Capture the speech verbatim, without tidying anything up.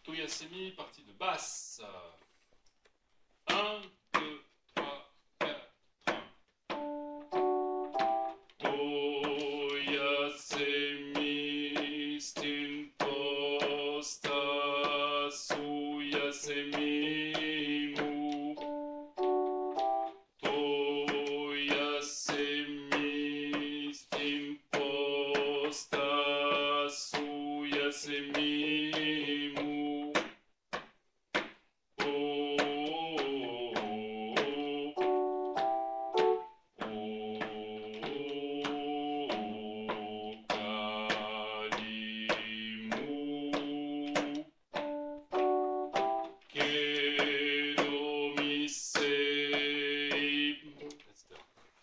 Toyasemi, partie de basse. un, deux, trois, quatre. Toyasemi, stintosta, suyasemi mu. Toyasemi, stintosta, suyasemi.